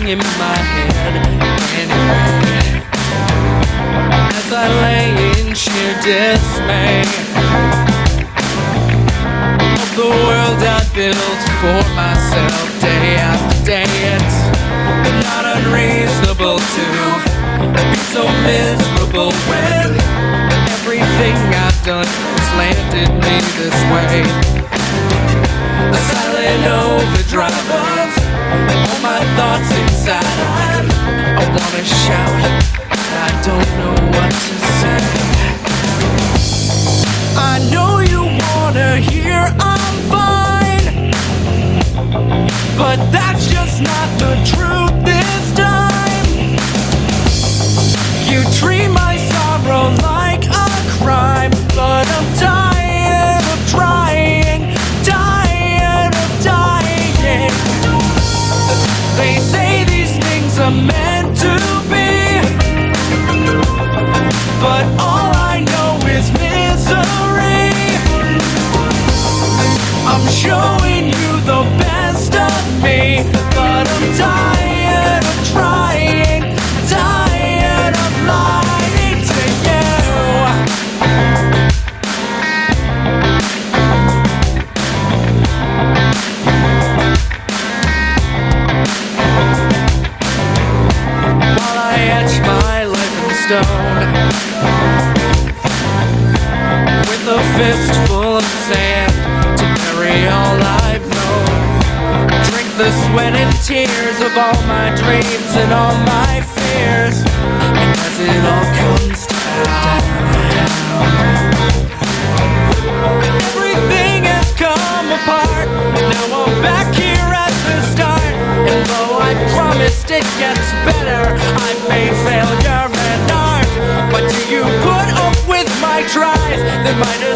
in my head anyway. As I lay in sheer dismay of the world I built for myself day after day, it's not unreasonable to be so miserable when everything I've done has landed me this way. A silent overdrive of all my thoughts inside. I wanna shout, I don't know what to say. I know you wanna hear I'm fine, but that's just not the truth this time. You treat my sorrow like a crime, but I'm tired of trying, tired of dying. They say these things are meant to be, but all I know is misery. I'm showing you the best of me, but I'm tired of trying, tired of lying to you. While I etch my life in stone with a fistful of sand to bury all I've known, drink the sweat and tears of all my dreams and all my fears, and as it all comes down, everything has come apart. Now I'm back here at the start, and though I promised it gets better, I've made failure an art. But do you put up with my tries? Then might